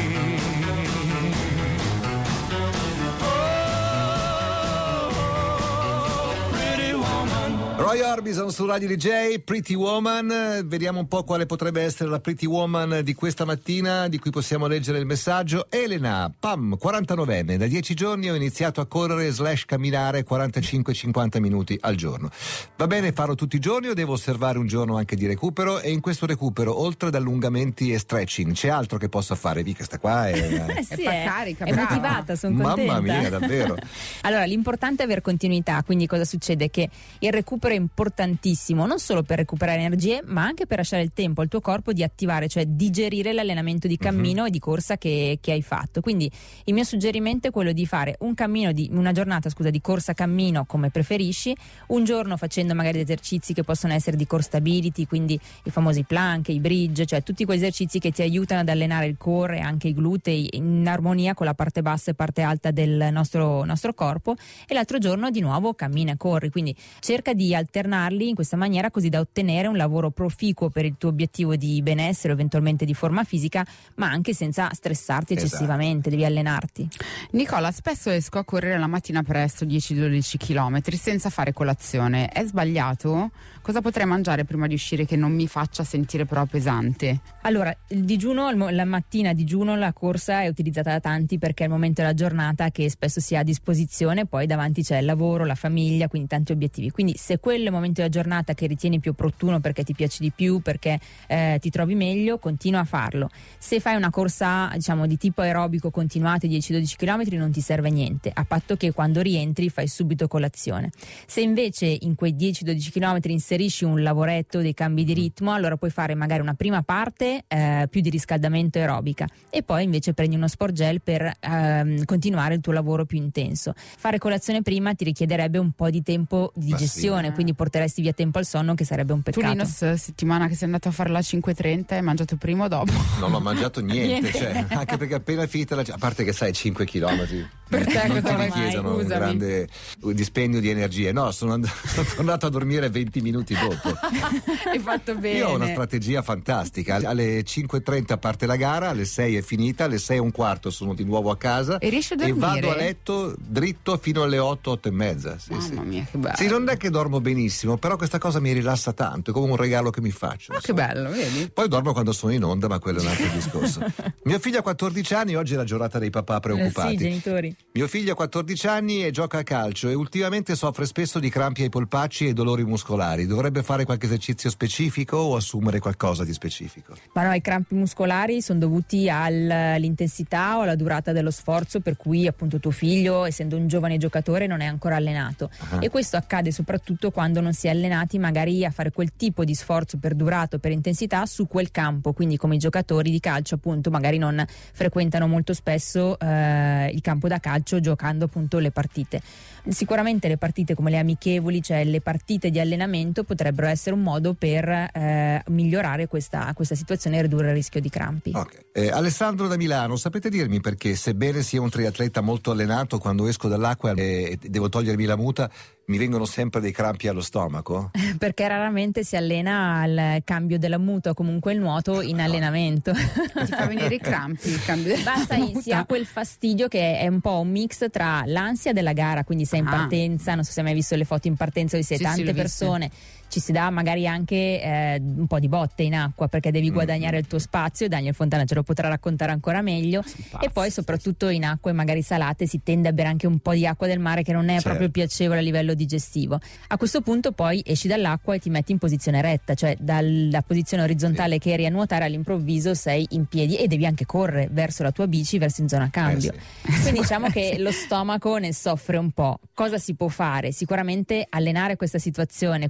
[SPEAKER 8] Oh, pretty woman.
[SPEAKER 3] Roy Orbison su Radio D J, Pretty Woman. Vediamo un po' quale potrebbe essere la Pretty Woman di questa mattina, di cui possiamo leggere il messaggio. Elena, pam, quarantanovenne, da dieci giorni ho iniziato a correre slash camminare quarantacinque cinquanta minuti al giorno. Va bene farlo tutti i giorni o devo osservare un giorno anche di recupero? E in questo recupero, oltre ad allungamenti e stretching, c'è altro che posso fare? Vica sta qua è,
[SPEAKER 4] Eh sì,
[SPEAKER 6] fa
[SPEAKER 4] è,
[SPEAKER 6] carica,
[SPEAKER 4] è
[SPEAKER 6] brava.
[SPEAKER 4] motivata, sono contenta.
[SPEAKER 3] mamma mia, davvero.
[SPEAKER 4] Allora, l'importante è aver continuità, quindi cosa succede? Che il recupero è importantissimo, non solo per recuperare energie, ma anche per lasciare il tempo al tuo corpo di attivare, cioè digerire l'allenamento di cammino uh-huh. e di corsa che, che hai fatto. Quindi il mio suggerimento è quello di fare un cammino di una giornata, scusa, di corsa cammino come preferisci, un giorno facendo magari esercizi che possono essere di core stability, quindi i famosi plank, i bridge, cioè tutti quegli esercizi che ti aiutano ad allenare il core e anche i glutei in armonia con la parte bassa e parte alta del nostro, nostro corpo, e l'altro giorno di nuovo cammina e corri, quindi cerca di alternarli in questa maniera così da ottenere un lavoro proficuo per il tuo obiettivo di benessere o eventualmente di forma fisica, ma anche senza stressarti eccessivamente. Esatto. Devi allenarti.
[SPEAKER 6] Nicola, spesso esco a correre la mattina presto dieci dodici chilometri senza fare colazione. È sbagliato? Cosa potrei mangiare prima di uscire che non mi faccia sentire però pesante?
[SPEAKER 4] Allora, il digiuno, la mattina digiuno, la corsa è utilizzata da tanti perché è il momento della giornata che spesso si ha a disposizione, poi davanti c'è il lavoro, la famiglia, quindi tanti obiettivi. Quindi se quello è il momento della giornata che ritieni più opportuno perché ti piace di più, perché eh, ti trovi meglio, continua a farlo. Se fai una corsa, diciamo, di tipo aerobico continuata, dieci dodici chilometri, non ti serve a niente, a patto che quando rientri fai subito colazione. Se invece in quei dieci dodici chilometri inserisci un lavoretto, dei cambi di ritmo, allora puoi fare magari una prima parte eh, più di riscaldamento aerobica e poi invece prendi uno sport gel per ehm, continuare il tuo lavoro più intenso. Fare colazione prima ti richiederebbe un po' di tempo di digestione, sì. Quindi porteresti via tempo al sonno, che sarebbe un peccato.
[SPEAKER 6] Tu, Linus, settimana che sei andato a fare la cinque e trenta, hai mangiato prima o dopo?
[SPEAKER 3] Non ho mangiato niente,
[SPEAKER 4] Niente.
[SPEAKER 3] cioè, anche perché appena finita la... a parte che sai cinque chilometri
[SPEAKER 6] Per te
[SPEAKER 3] non
[SPEAKER 6] cosa
[SPEAKER 3] ti
[SPEAKER 6] mai?
[SPEAKER 3] richiedono un
[SPEAKER 6] Scusami.
[SPEAKER 3] grande dispendio di energie. No, sono, and- sono tornato a dormire venti minuti dopo.
[SPEAKER 6] Hai fatto bene.
[SPEAKER 3] Io ho una strategia fantastica. Alle cinque e trenta parte la gara, alle sei è finita, alle sei e un quarto sono di nuovo a casa
[SPEAKER 6] E riesci a
[SPEAKER 3] e
[SPEAKER 6] dormire?
[SPEAKER 3] vado a letto dritto fino alle otto, otto e mezza. Sì,
[SPEAKER 6] Mamma
[SPEAKER 3] sì.
[SPEAKER 6] mia, che bello.
[SPEAKER 3] Sì, non è che dormo benissimo, però questa cosa mi rilassa tanto, è come un regalo che mi faccio.
[SPEAKER 6] Ah, che
[SPEAKER 3] insomma.
[SPEAKER 6] bello, vedi?
[SPEAKER 3] Poi dormo quando sono in onda, ma quello è un altro discorso. Mio figlio ha quattordici anni, oggi è la giornata dei papà preoccupati.
[SPEAKER 4] Eh sì, genitori.
[SPEAKER 3] Mio figlio ha quattordici anni e gioca a calcio e ultimamente soffre spesso di crampi ai polpacci e dolori muscolari. Dovrebbe fare qualche esercizio specifico o assumere qualcosa di specifico?
[SPEAKER 4] Ma no, i crampi muscolari sono dovuti al- all'intensità o alla durata dello sforzo, per cui appunto tuo figlio, essendo un giovane giocatore, non è ancora allenato.
[SPEAKER 3] Ah.
[SPEAKER 4] E questo accade soprattutto quando non si è allenati magari a fare quel tipo di sforzo per durata o per intensità su quel campo, quindi come i giocatori di calcio appunto magari non frequentano molto spesso eh, il campo da calcio giocando appunto le partite. Sicuramente le partite come le amichevoli, cioè le partite di allenamento, potrebbero essere un modo per eh, migliorare questa, questa situazione e ridurre il rischio di crampi.
[SPEAKER 3] Ok. Eh, Alessandro da Milano, sapete dirmi perché, sebbene sia un triatleta molto allenato, quando esco dall'acqua e devo togliermi la muta mi vengono sempre dei crampi allo stomaco?
[SPEAKER 4] Perché raramente si allena al cambio della muta o comunque il nuoto in allenamento.
[SPEAKER 6] Ti fa venire i crampi il cambio della
[SPEAKER 4] Basta,
[SPEAKER 6] muta.
[SPEAKER 4] si ha quel fastidio che è un po' un mix tra l'ansia della gara, quindi sei in
[SPEAKER 6] Ah.
[SPEAKER 4] partenza, non so se hai mai visto le foto in partenza dove siete
[SPEAKER 6] Sì, sì,
[SPEAKER 4] tante
[SPEAKER 6] l'ho viste.
[SPEAKER 4] persone, ci si dà magari anche eh, un po' di botte in acqua perché devi guadagnare il tuo spazio. Daniel Fontana ce lo potrà raccontare ancora meglio. E poi soprattutto in acque magari salate si tende a bere anche un po' di acqua del mare, che non è
[SPEAKER 3] Certo.
[SPEAKER 4] proprio piacevole a livello digestivo. A questo punto poi esci dall'acqua e ti metti in posizione retta, cioè dalla posizione orizzontale che eri a nuotare, all'improvviso sei in piedi e devi anche correre verso la tua bici, verso in zona cambio.
[SPEAKER 3] Eh
[SPEAKER 4] Quindi diciamo che lo stomaco ne soffre un po'. Cosa si può fare? Sicuramente allenare questa situazione, quindi magari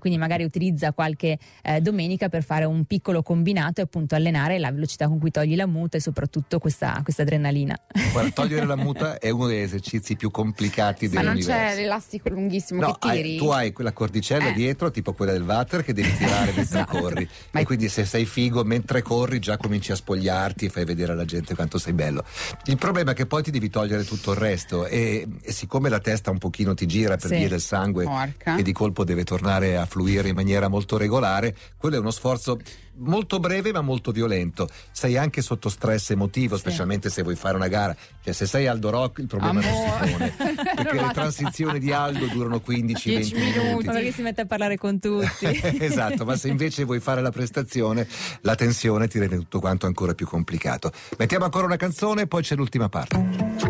[SPEAKER 4] utilizza qualche eh, domenica per fare un piccolo combinato e appunto allenare la velocità con cui togli la muta e soprattutto questa, questa adrenalina.
[SPEAKER 3] Guarda, togliere la muta è uno degli esercizi più complicati
[SPEAKER 6] Ma non
[SPEAKER 3] dell'universo.
[SPEAKER 6] c'è l'elastico lunghissimo
[SPEAKER 3] No,
[SPEAKER 6] che tiri?
[SPEAKER 3] hai, tu hai quella cordicella
[SPEAKER 6] Eh.
[SPEAKER 3] dietro, tipo quella del water, che devi tirare mentre
[SPEAKER 6] Esatto.
[SPEAKER 3] corri.
[SPEAKER 6] Ma
[SPEAKER 3] E
[SPEAKER 6] è-
[SPEAKER 3] quindi se sei figo, mentre corri già cominci a spogliarti e fai vedere alla gente quanto sei bello. Il problema è che poi ti devi togliere tutto il resto e, e siccome la testa un pochino ti gira per
[SPEAKER 4] Sì.
[SPEAKER 3] via del sangue
[SPEAKER 6] Porca.
[SPEAKER 3] che di colpo deve tornare a fluire in maniera molto regolare, quello è uno sforzo molto breve ma molto violento. Sei anche sotto stress emotivo,
[SPEAKER 4] Sì.
[SPEAKER 3] specialmente se vuoi fare una gara. Cioè, se sei Aldo Rock il problema non
[SPEAKER 6] Amore.
[SPEAKER 3] si pone, perché le transizioni di Aldo durano quindici venti
[SPEAKER 6] dieci minuti.
[SPEAKER 3] minuti.
[SPEAKER 4] Ma perché si mette a parlare con tutti?
[SPEAKER 3] Esatto, ma se invece vuoi fare la prestazione, la tensione ti rende tutto quanto ancora più complicato. Mettiamo ancora una canzone, poi c'è l'ultima parte.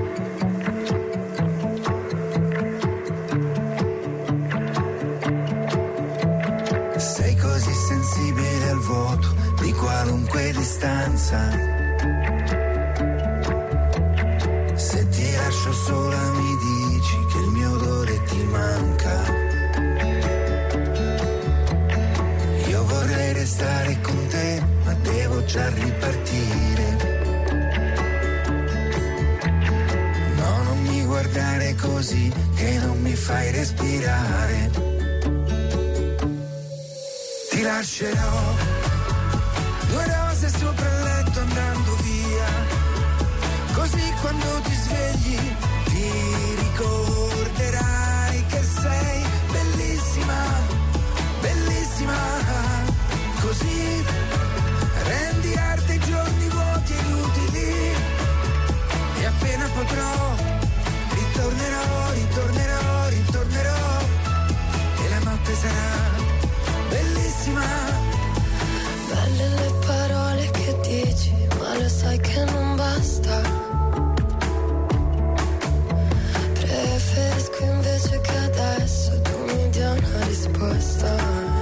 [SPEAKER 7] Sei così sensibile al vuoto di qualunque distanza. Se ti lascio sola mi dici che il mio odore ti manca. Io vorrei restare con te, ma devo già ripartire. No, non mi guardare così, che non mi fai respirare. Ti lascerò due rose sopra il letto andando via, così quando ti svegli ti ricorderai che sei bellissima, bellissima. Così rendi arte i giorni vuoti e inutili e appena potrò ritornerò, ritornerò, ritornerò e la notte sarà bellissima.
[SPEAKER 2] Belle le parole che dici, ma lo sai che non basta. Preferisco invece che adesso tu mi dia una risposta.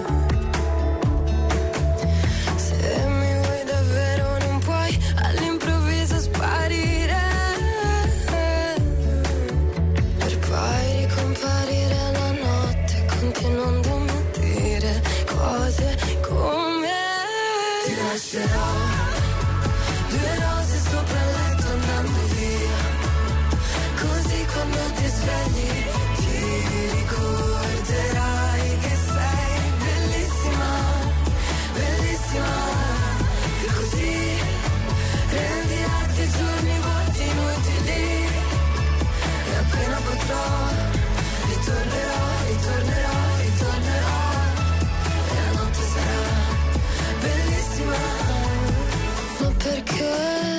[SPEAKER 2] Se mi vuoi davvero non puoi all'improvviso sparire, per poi ricomparire la notte continuando a dire cose come
[SPEAKER 7] Ti lascerò due rose sopra il letto andando via, così quando ti svegli ti ricorderai che sei bellissima, bellissima. Così rendi arte i giorni vuoti inutili e appena potrò ritornerò, ritornerò, ritornerò e la notte sarà bellissima.
[SPEAKER 2] ma perché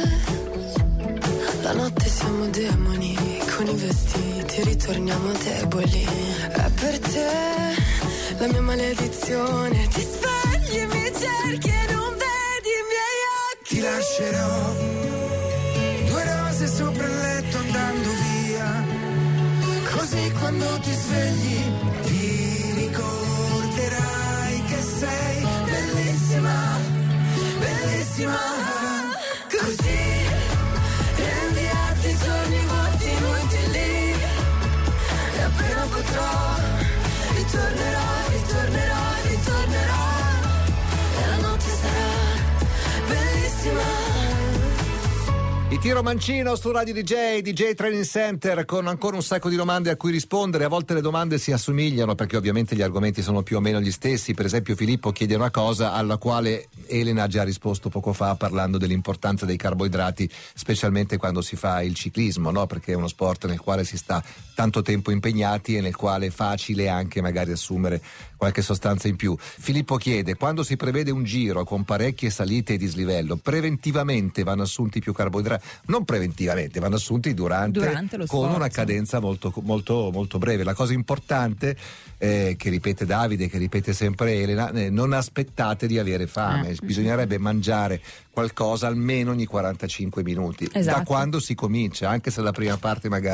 [SPEAKER 2] la notte siamo demoni, con i vestiti ritorniamo deboli. È per te la mia maledizione, ti svegli, mi cerchi e non vedi i miei occhi.
[SPEAKER 7] Ti lascerò due rose sopra il letto andando via, così quando ti svegli ti ricorderai che sei bellissima, bellissima. Così rendi arte i giorni vuoti inutili e appena potrò ritornerò, ritornerò, ritornerò e la notte sarà bellissima.
[SPEAKER 3] Il tiro mancino su Radio D J, D J Training Center, con ancora un sacco di domande a cui rispondere. A volte le domande si assomigliano perché ovviamente gli argomenti sono più o meno gli stessi. Per esempio Filippo chiede una cosa alla quale Elena ha già risposto poco fa, parlando dell'importanza dei carboidrati, specialmente quando si fa il ciclismo, no? Perché è uno sport nel quale si sta tanto tempo impegnati e nel quale è facile anche magari assumere qualche sostanza in più. Filippo chiede: quando si prevede un giro con parecchie salite e dislivello, preventivamente vanno assunti più carboidrati? Non preventivamente, vanno assunti durante,
[SPEAKER 4] Durante lo
[SPEAKER 3] con
[SPEAKER 4] sforzo.
[SPEAKER 3] una cadenza molto, molto, molto breve. La cosa importante, eh, che ripete Davide, che ripete sempre Elena, eh, non aspettate di avere fame,
[SPEAKER 4] Eh.
[SPEAKER 3] bisognerebbe mangiare qualcosa almeno ogni quarantacinque minuti,
[SPEAKER 4] Esatto.
[SPEAKER 3] da quando si comincia, anche se la prima parte magari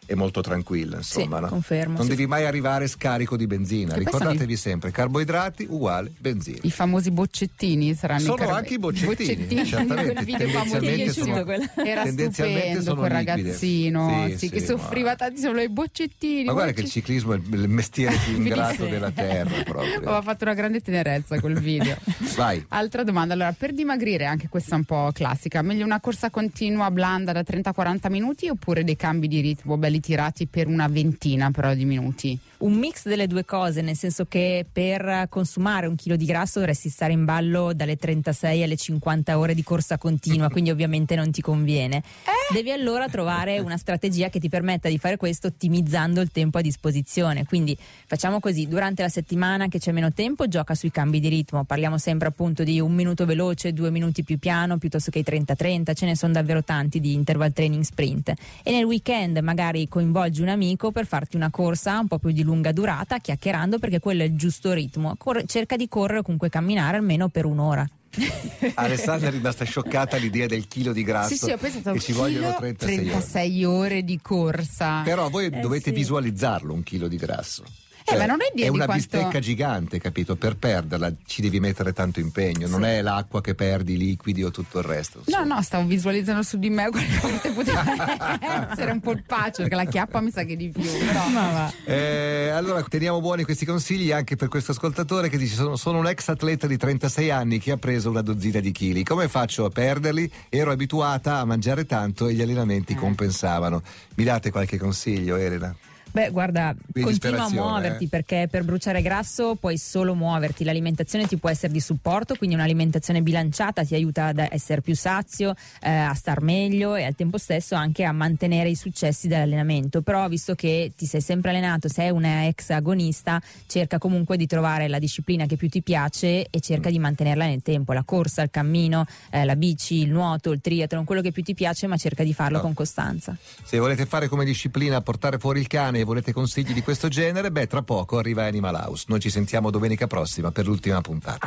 [SPEAKER 3] è molto tranquilla, insomma.
[SPEAKER 4] Sì,
[SPEAKER 3] no?
[SPEAKER 4] confermo.
[SPEAKER 3] Non
[SPEAKER 4] Sì.
[SPEAKER 3] devi mai arrivare scarico di benzina.
[SPEAKER 6] Che poi
[SPEAKER 3] Ricordatevi
[SPEAKER 6] sono
[SPEAKER 3] sempre, carboidrati uguale benzina.
[SPEAKER 6] I famosi boccettini saranno
[SPEAKER 3] Sono
[SPEAKER 6] i carab-
[SPEAKER 3] anche i boccettini, certamente,
[SPEAKER 6] quel video
[SPEAKER 3] tendenzialmente
[SPEAKER 6] famosissimo.
[SPEAKER 3] sono-
[SPEAKER 6] Era
[SPEAKER 3] tendenzialmente
[SPEAKER 6] stupendo
[SPEAKER 3] sono
[SPEAKER 6] quel
[SPEAKER 3] liquide.
[SPEAKER 6] ragazzino
[SPEAKER 3] Sì,
[SPEAKER 6] sì, che
[SPEAKER 3] sì,
[SPEAKER 6] soffriva
[SPEAKER 3] ma-
[SPEAKER 6] tantissimo i boccettini.
[SPEAKER 3] Ma guarda che il
[SPEAKER 6] boccettini.
[SPEAKER 3] ciclismo è il il mestiere più ingrato
[SPEAKER 6] Bellissimo.
[SPEAKER 3] della terra proprio.
[SPEAKER 6] Aveva fatto una grande tenerezza quel video.
[SPEAKER 3] Vai.
[SPEAKER 6] Altra domanda, allora, per dimagrire, anche questa è un po' classica, meglio una corsa continua blanda da trenta a quaranta minuti oppure dei cambi di ritmo belli tirati per una ventina però di minuti?
[SPEAKER 4] Un mix delle due cose, nel senso che per consumare un chilo di grasso dovresti stare in ballo dalle trentasei alle cinquanta ore di corsa continua, quindi ovviamente non ti conviene. Devi allora trovare una strategia che ti permetta di fare questo ottimizzando il tempo a disposizione. Quindi facciamo così: durante la settimana che c'è meno tempo gioca sui cambi di ritmo, parliamo sempre appunto di un minuto veloce, due minuti più piano piuttosto che i trenta trenta, ce ne sono davvero tanti di interval training sprint. E nel weekend magari coinvolgi un amico per farti una corsa un po' più di lunga durata, chiacchierando, perché quello è il giusto ritmo. Cor- cerca di correre o comunque camminare almeno per un'ora.
[SPEAKER 3] Alessandra è rimasta scioccata all'idea del chilo di grasso.
[SPEAKER 6] Sì, sì, ho pensato
[SPEAKER 3] che ci
[SPEAKER 6] chilo,
[SPEAKER 3] vogliono trentasei, ore.
[SPEAKER 6] trentasei ore di corsa.
[SPEAKER 3] Però voi
[SPEAKER 4] Eh,
[SPEAKER 3] dovete
[SPEAKER 4] sì.
[SPEAKER 3] visualizzarlo un chilo di grasso.
[SPEAKER 6] Eh, ma non hai idea
[SPEAKER 3] è
[SPEAKER 6] di
[SPEAKER 3] una
[SPEAKER 6] quanto-
[SPEAKER 3] bistecca gigante, capito? Per perderla ci devi mettere tanto impegno, non è l'acqua che perdi, i liquidi o tutto il resto.
[SPEAKER 6] No,
[SPEAKER 3] insomma.
[SPEAKER 6] no, stavo visualizzando su di me quelle volte poteva essere un polpaccio, perché la chiappa mi sa che di più, però ma va.
[SPEAKER 3] Eh, allora teniamo buoni questi consigli anche per questo ascoltatore che dice: sono, sono un ex atleta di trentasei anni che ha preso una dozzina di chili, come faccio a perderli? Ero abituata a mangiare tanto e gli allenamenti
[SPEAKER 6] Eh.
[SPEAKER 3] compensavano. Mi date qualche consiglio, Elena?
[SPEAKER 4] Beh, guarda,
[SPEAKER 3] Quindi
[SPEAKER 4] continua a
[SPEAKER 3] disperazione,
[SPEAKER 4] muoverti,
[SPEAKER 3] eh.
[SPEAKER 4] perché per bruciare grasso puoi solo muoverti. L'alimentazione ti può essere di supporto, quindi un'alimentazione bilanciata ti aiuta ad essere più sazio, eh, a star meglio e al tempo stesso anche a mantenere i successi dell'allenamento. Però visto che ti sei sempre allenato, sei una ex agonista, cerca comunque di trovare la disciplina che più ti piace e cerca di mantenerla nel tempo. La corsa, il cammino, eh, la bici, il nuoto, il triathlon, quello che più ti piace, ma cerca di farlo
[SPEAKER 3] No.
[SPEAKER 4] con costanza.
[SPEAKER 3] Se volete fare come disciplina portare fuori il cane e volete consigli di questo genere, beh, tra poco arriva Animal House. Noi ci sentiamo domenica prossima per l'ultima puntata.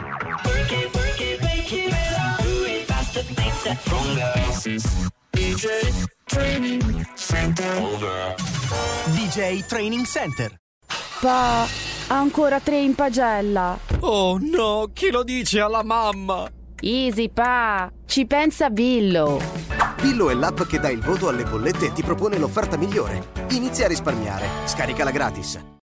[SPEAKER 5] D J Training Center.
[SPEAKER 9] Pa, ancora tre in pagella.
[SPEAKER 10] Oh no, chi lo dice alla mamma?
[SPEAKER 9] Easy, pa, ci pensa Billo.
[SPEAKER 11] Billo è l'app che dà il voto alle bollette e ti propone l'offerta migliore. Inizia a risparmiare. Scaricala gratis.